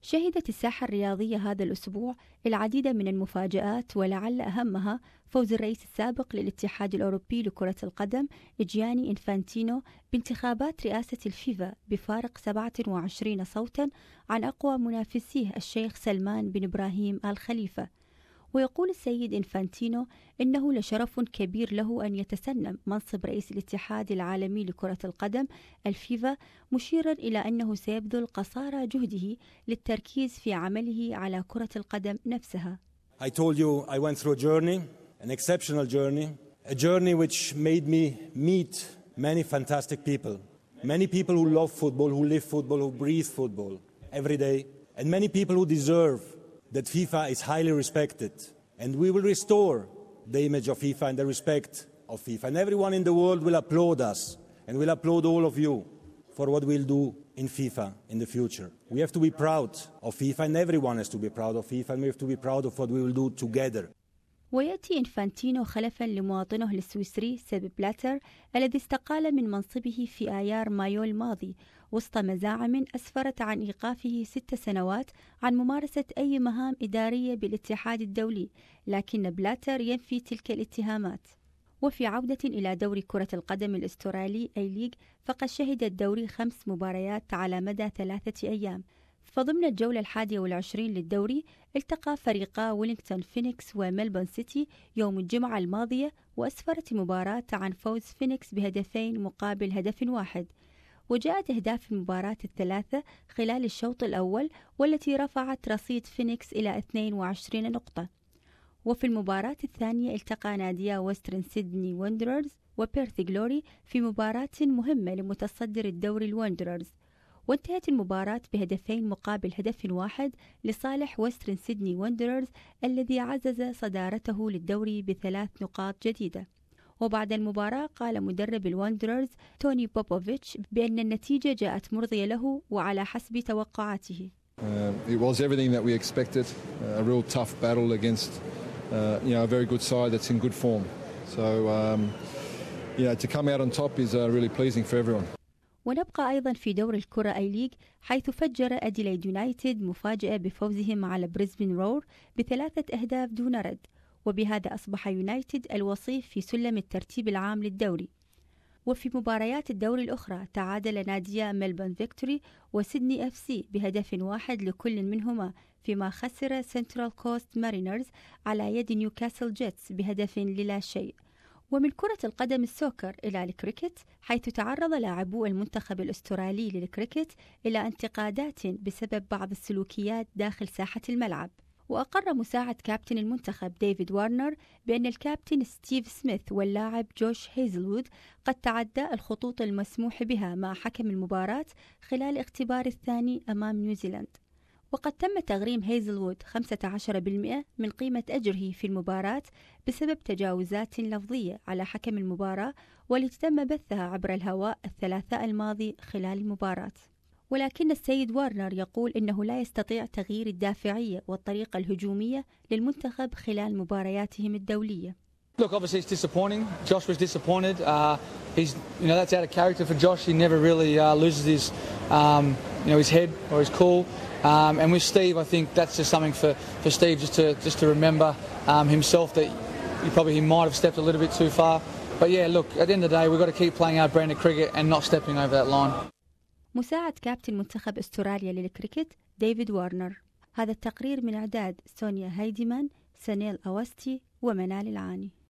شهدت الساحة الرياضية هذا الأسبوع العديد من المفاجآت، ولعل أهمها فوز الرئيس السابق للاتحاد الأوروبي لكرة القدم جياني إنفانتينو بانتخابات رئاسة الفيفا بفارق 27 صوتا عن أقوى منافسيه الشيخ سلمان بن إبراهيم آل خليفة. ويقول السيد إنفانتينو إنه لشرف كبير له أن يتسنم منصب رئيس الاتحاد العالمي لكرة القدم الفيفا، مشيرا إلى أنه سيبذل قصارى جهده للتركيز في عمله على كرة القدم نفسها. I told you I went through a journey, an exceptional journey, a journey which made me meet many fantastic people who love football, who live football, who breathe football every day, and many people who deserve that FIFA is highly respected, and we will restore the image of FIFA and the respect of FIFA, and everyone in the world will applaud us and will applaud all of you for what we'll do in FIFA in the future. We have to be proud of FIFA, and everyone has to be proud of FIFA, and we have to be proud of what we will do together. ويأتي إنفانتينو خلفا لمواطنه السويسري سيب بلاتر الذي استقال من منصبه في آيار مايو الماضي وسط مزاعم أسفرت عن إيقافه 6 سنوات عن ممارسة أي مهام إدارية بالاتحاد الدولي، لكن بلاتر ينفي تلك الاتهامات. وفي عودة إلى دوري كرة القدم الأسترالي أي ليج، فقد شهد الدوري 5 مباريات على مدى 3 أيام. فضمن الجولة 21 للدوري التقى فريقا ويلينغتون فينيكس وميلبورن سيتي يوم الجمعة الماضية، وأسفرت المباراة عن فوز فينيكس بهدفين مقابل هدف واحد. وجاءت أهداف المباراة الثلاثة خلال الشوط الأول، والتي رفعت رصيد فينيكس إلى 22 نقطة. وفي المباراة الثانية التقى ناديا ويسترن سيدني وندررز وبيرث جلوري في مباراة مهمة لمتصدر الدوري الوندررز، وانتهت المباراة بهدفين مقابل هدف واحد لصالح ويسترن سيدني وندررز الذي عزز صدارته للدوري ب3 نقاط جديدة. وبعد المباراة قال مدرب الوندررز توني بوبوفيتش بأن النتيجة جاءت مرضية له وعلى حسب توقعاته. It was everything that we expected, a real tough battle against a very good side that's in good form. So to come out on top is really pleasing for everyone. ونبقى أيضا في دور الكرة أي ليج، حيث فجر أديلايد يونايتد مفاجأة بفوزهم على بريسبين رور ب3 أهداف دون رد، وبهذا أصبح يونايتد الوصيف في سلم الترتيب العام للدوري. وفي مباريات الدوري الأخرى تعادل ناديا ميلبورن فيكتوري وسيدني اف سي بهدف واحد لكل منهما، فيما خسر سنترال كوست مارينرز على يد نيوكاسل جيتس بهدف للا شيء. ومن كرة القدم السوكر إلى الكريكت، حيث تعرض لاعبو المنتخب الأسترالي للكريكت إلى انتقادات بسبب بعض السلوكيات داخل ساحة الملعب. وأقر مساعد كابتن المنتخب ديفيد وارنر بأن الكابتن ستيف سميث واللاعب جوش هيزلوود قد تعدى الخطوط المسموح بها مع حكم المباراة خلال الاختبار الثاني أمام نيوزيلاند. وقد تم تغريم هيزلوود 15% من قيمة أجره في المباراة بسبب تجاوزات لفظية على حكم المباراة، والتي تم بثها عبر الهواء الثلاثاء الماضي خلال المباراة. ولكن السيد وارنر يقول إنه لا يستطيع تغيير الدافعية والطريقة الهجومية للمنتخب خلال مبارياتهم الدولية. Look, obviously it's disappointing. Josh was disappointed. He's, that's out of character for Josh. He never really loses his, his head or his cool. And with Steve, I think that's just something for Steve just to remember himself that he might have stepped a little bit too far. But yeah, look, at the end of the day, we've got to keep playing our brand of cricket and not stepping over that line. مساعد كابتن منتخب أستراليا للكريكت ديفيد وارنر. هذا التقرير من إعداد سونيا هايديمان، سانيل أوستي، ومنال العاني.